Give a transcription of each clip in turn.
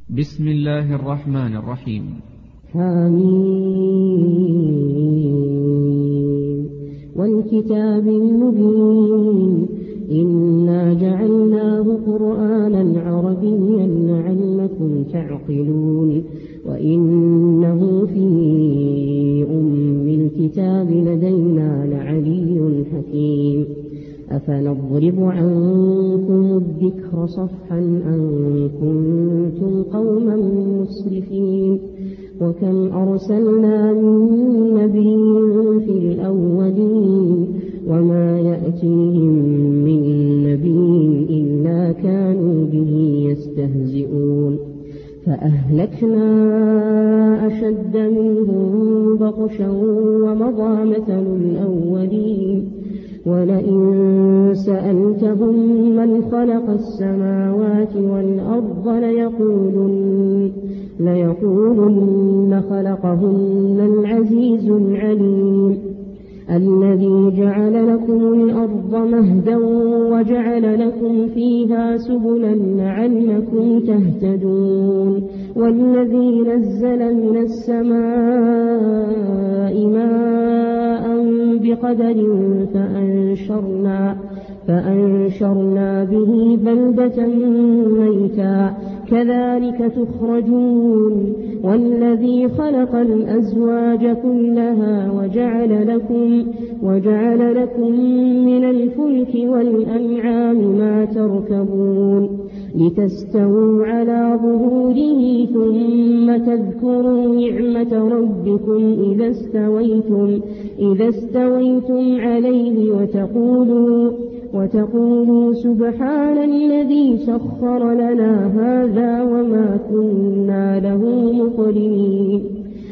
بسم الله الرحمن الرحيم. حميم والكتاب المبين إنا جعلناه قرآنا عربيا لعلكم تعقلون وإنه في الكتاب لدينا لعلي حكيم أفنضرب عنكم الذكر صفحا أن كنتم قوما مسرفين وكم أرسلنا من نبي في الأولين وما يأتيهم من نبي إلا كانوا به يستهزئون فأهلكنا أشد منهم بطشا ومضى مثل الأولين ولئن سألتهم من خلق السماوات والأرض ليقولن خلقهن العزيز العليم الذي جعل لكم الأرض مهدا وجعل لكم فيها سبلا لعلكم تهتدون والذي نزل من السماء ماء بقدر فأنشرنا به بلدة ميتا كذلك تخرجون والذي خلق الأزواج كلها وجعل لكم من الفلك والأنعام ما تركبون لتستووا على ظهوره ثم تذكروا نعمة ربكم إذا استويتم عليه وتقولوا سبحان الذي سخر لنا هذا وما كنا له مقرنين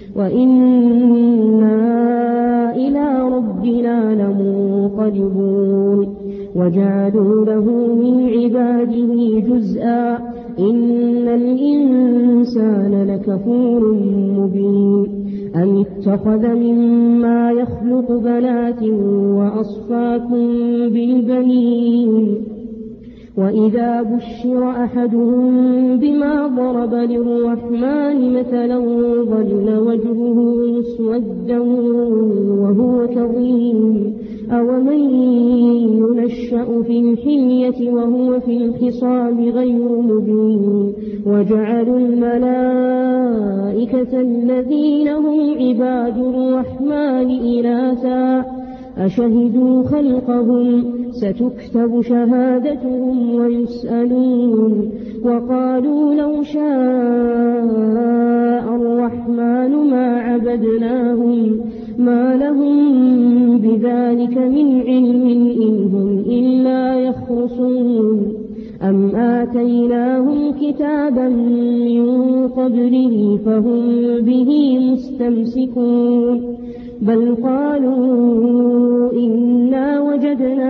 وإنا إلى ربنا لمنقلبون وجعلوا له من عباده جزءا إن الإنسان لكفور مبين أم اتخذ مما يخلق بنات وأصفاكم بالبنين وإذا بشر أحدهم بما ضرب للرحمن مثلا ظل وجهه مسودا وهو كظيم أومن ينشأ في الحلية وهو في الخصام غير مبين وجعلوا الملائكة الذين هم عباد الرحمن إناثا أشهدوا خلقهم ستكتب شهادتهم ويسألون وقالوا لو شاء الرحمن ما عبدناهم ما لهم بذلك من علم إن هم إلا يخرصون أم آتيناهم كتابا من قبله فهم به مستمسكون بل قالوا إنا وجدنا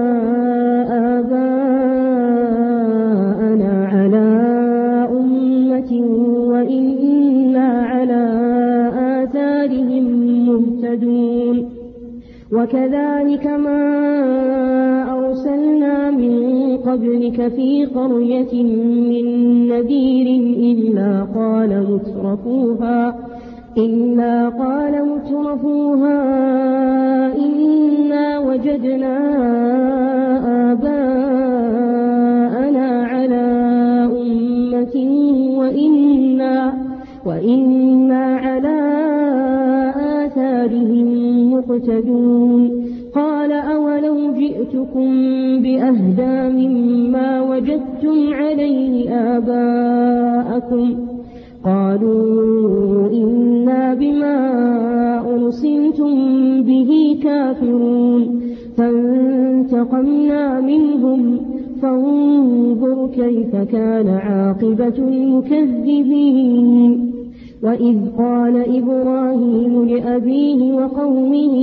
آباءنا على أمة وإنا على آثارهم مهتدون وكذلك ما أرسلنا من قبلك في قرية من نذير إلا قال مترفوها إنا وجدنا آباءنا على أمة وإنا على آثارهم مقتدون قال أولو جئتكم بأهدى مما وجدتم عليه آباءكم قالوا إنا بما أرسلتم به كافرون فانتقمنا منهم فانظر كيف كان عاقبة المكذبين وإذ قال إبراهيم لأبيه وقومه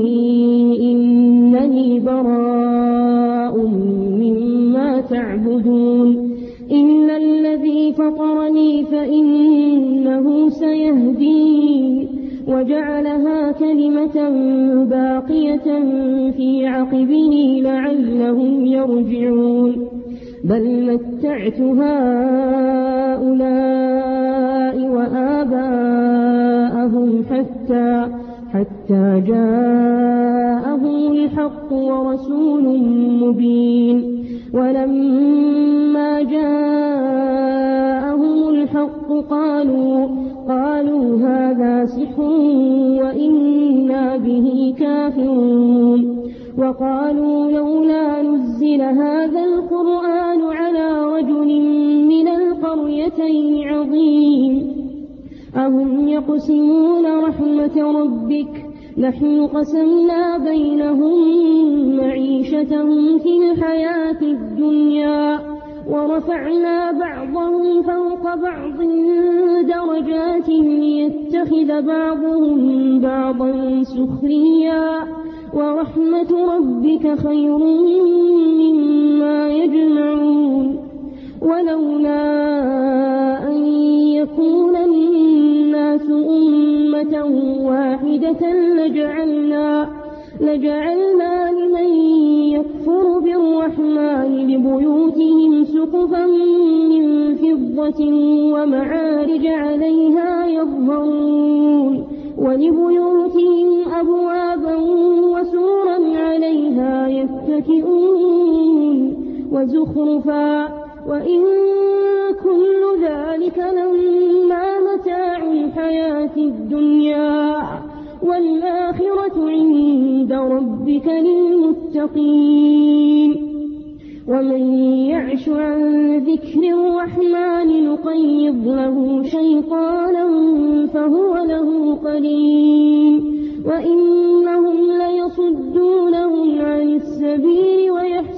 إنني براء مما تعبدون إلا الذي فطرني فإنه سيهدين وجعلها كلمة باقية في عقبه لعلهم يرجعون بل متعت هؤلاء حتى جاءهم الحق ورسول مبين. ولما جاءهم الحق قالوا هذا سحر وإنا به كافرون. وقالوا لولا نزل هذا القرآن على رجل من القريتين عظيم. أهم يقسمون رحمة ربك نحن قسمنا بينهم معيشتهم في الحياة الدنيا ورفعنا بعضهم فوق بعض درجات ليتخذ بعضهم بعضا سخريا ورحمة ربك خير مما يجمعون. ولولا أن يكون الناس أمة واحدة لجعلنا لمن يكفر بالرحمن لبيوتهم سقفا من فضة ومعارج عليها يظهرون ولبيوتهم أبوابا وسورا عليها يتكئون وزخرفا وإن كل ذلك لما متاع الحياة الدنيا والآخرة عند ربك للمتقين. ومن يعش عن ذكر الرحمن نقيض له شيطانا فهو له قرين وإنهم ليصدونهم عن السبيل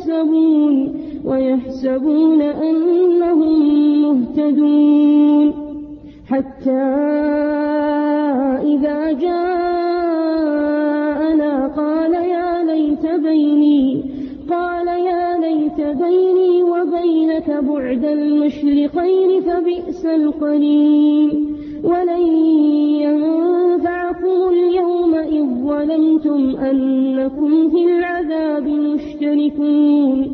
ويحسبون أنهم مهتدون. حتى إذا جاءنا قال يا ليت بيني وبينك بعد المشرقين فبئس القرين. ولن ينفعكم اليوم إذ ظلمتم أنكم في العذاب مشتركون.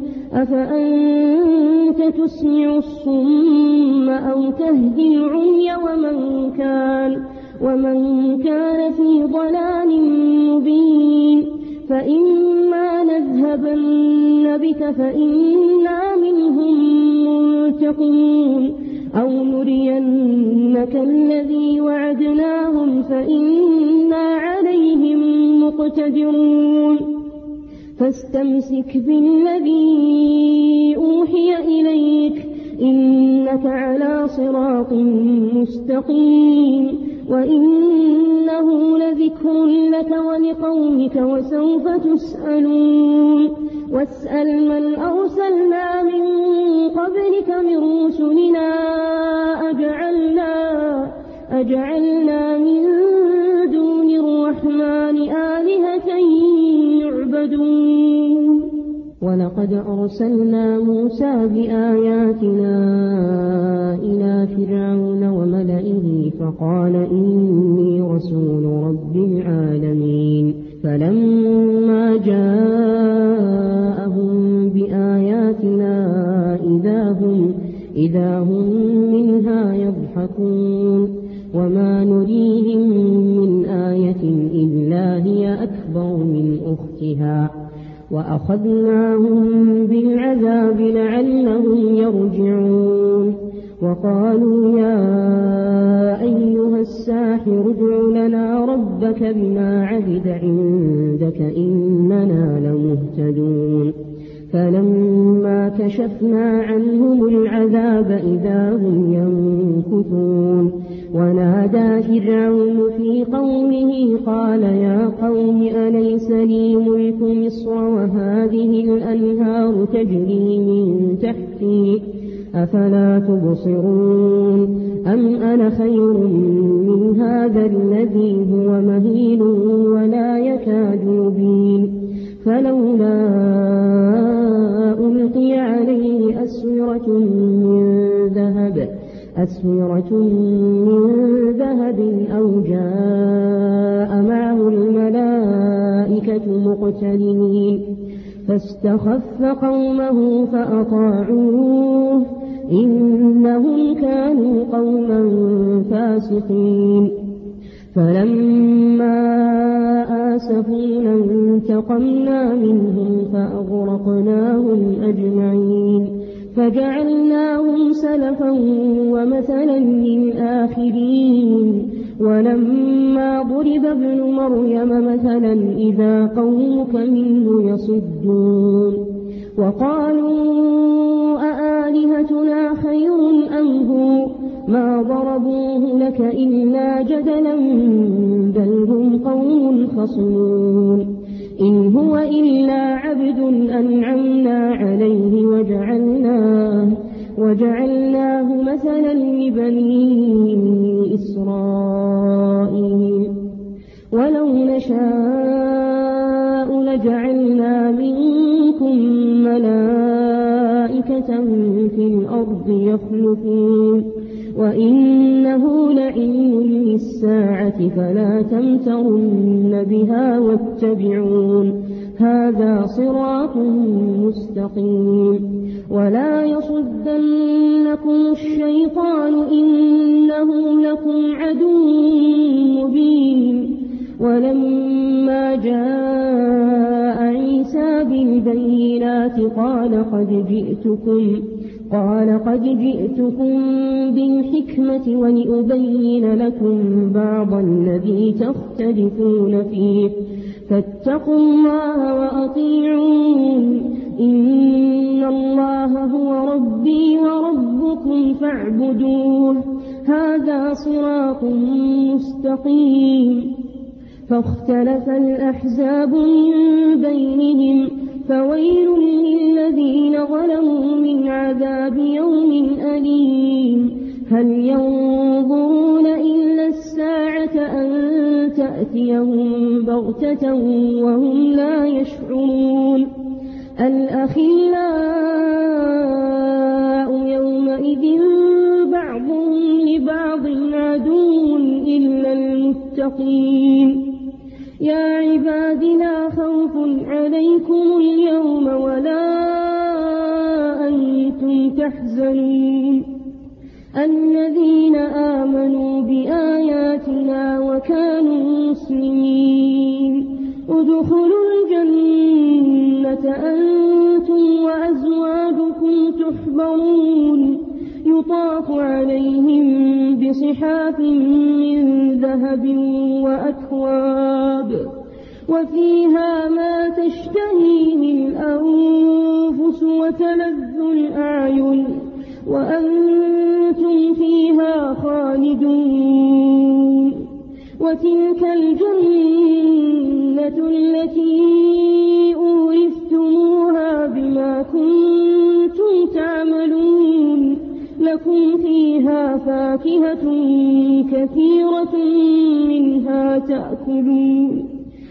أفأنت تسمع الصم أو تهدي العمي ومن كان في ضلال مبين. فإما نذهبن بك فإنا منهم منتقمون أو نرينك الذي وعدناهم فإنا عليهم مقتدرون. فاستمسك بالذي أوحي إليك إنك على صراط مستقيم وإنه لذكر لك ولقومك وسوف تسألون. واسأل من أرسلنا من قبلك من رسلنا أجعلنا من دون الرحمن آلهة يعبدون. ولقد أرسلنا موسى بآياتنا إلى فرعون وملئه فقال إني رسول رب العالمين. فلما جاءهم بآياتنا إذا هم منها يضحكون. وما نريهم من آية إلا هي أكبر من أختها وأخذناهم بالعذاب لعلهم يرجعون. وقالوا يا أيها الساحر ادع لنا ربك بما عهد عندك إننا لمهتدون. فلما كشفنا عنهم العذاب إذا هم ينكثون. ونادى فرعون في قومه قال يا قوم أليس لي ملك مصر وهذه الأنهار تجري من تحتي أفلا تبصرون أم أنا خير من هذا الذي هو مهين ولا يكاد يبين. فلولا ألقي عليه أسورة من ذهب أو جاء معه الملائكة مقترنين. فاستخف قومه فأطاعوه إنهم كانوا قوما فاسقين. فلما آسفون انتقمنا منهم فأغرقناهم أجمعين فجعلناهم سلفا ومثلا للآخرين ولما ضرب ابن مريم مثلا إذا قومك منه يصدون وقالوا أآلهتنا خير أم هو ما ضربوه لك إلا جدلا بل هم قوم خصمون إن هو إلا عبد أنعمنا عليه وجعلناه مثلا لبني إسرائيل ولو نشاء لجعلنا منكم ملائكة في الأرض يخلفون وإنه لعلم للساعة فلا تمترن بها واتبعون هذا صراط مستقيم ولا يصدنكم الشيطان إنه لكم عدو مبين ولما جاء عيسى بالبينات قال قد جئتكم بالحكمة ولأبين لكم بعض الذي تختلفون فيه فاتقوا الله وأطيعون إن الله هو ربي وربكم فاعبدوه هذا صراط مستقيم فاختلف الأحزاب من بينهم فويل للذين ظلموا من عذاب يوم أليم هل ينظرون إلا الساعة أن تأتيهم بغتة وهم لا يشعرون الأخلاء يومئذ بعضهم لبعض عدو إلا المتقين يا عباد لا خوف عليكم اليوم ولا أنتم تحزنون الذين آمنوا بآياتنا وكانوا مسلمين ادخلوا الجنة أنتم وأزواجكم تحبرون يطاف عليهم بصحاف من ذهب وأكواب وفيها ما تشتهيه الأنفس وتلذ الأعين وأنتم فيها خالدون وتلك الجنة التي أورثتموها بما كنتم تعملون لكم فيها فاكهة كثيرة منها تأكلون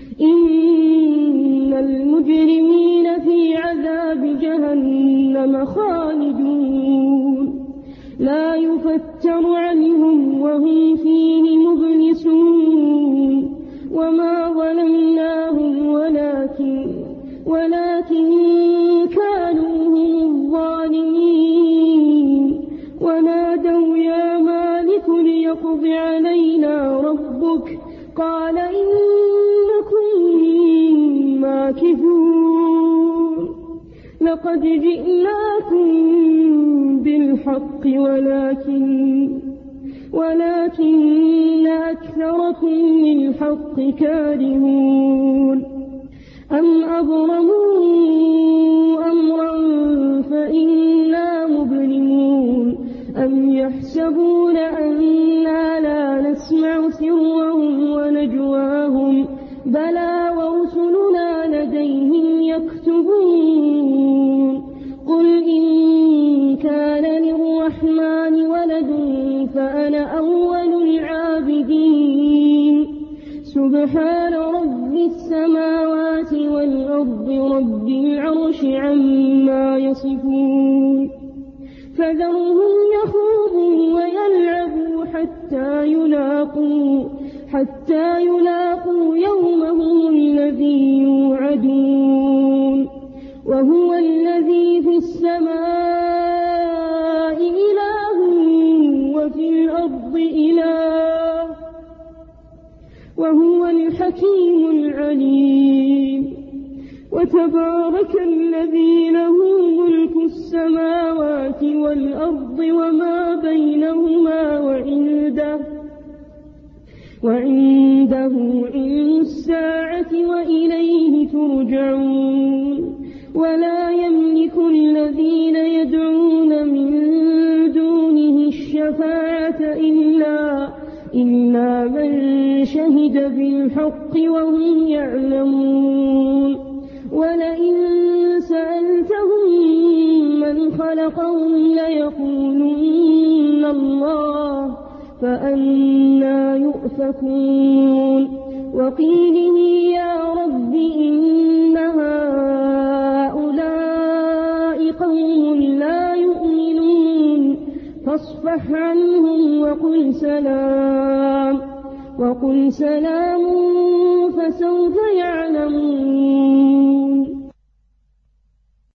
إن المجرمين في عذاب جهنم خالدون لا يفتر عنهم وهم فيه مبلسون وما ظلمناهم ولكن كانوا هم الظالمين ونادوا يا مالك ليقض علينا ربك قال إنكم ماكثون لقد جئناكم بالحق ولكن أكثركم للحق كارهون أم أبرموا أمرا فإنا مبرمون أم يحسبون أنا لا نسمع سرهم ونجواهم بلى ورسلنا لديهم يكتبون قل إن كان للرحمن ولد فأنا أول العابدين سبحان رب السماوات والأرض رب العرش عما يصفون فذرهم يخوضوا ويلعبوا حتى يلاقوا يومهم الذي يوعدون وهو الذي في السماء إله وفي الأرض إله وهو الحكيم العليم. وتبارك الذي له ملك السماوات والأرض وما بينهما وعنده علم الساعة وإليه ترجعون. ولا يملك الذين يدعون من دونه الشفاعة إلا من شهد بالحق وهم يعلمون. ولئن سألتهم من خلقهم ليقولن الله فأنى يؤفكون. وقيله يا رب إن هؤلاء قوم لا يؤمنون فاصفح عنهم وقل سلام فسوف يعلمون.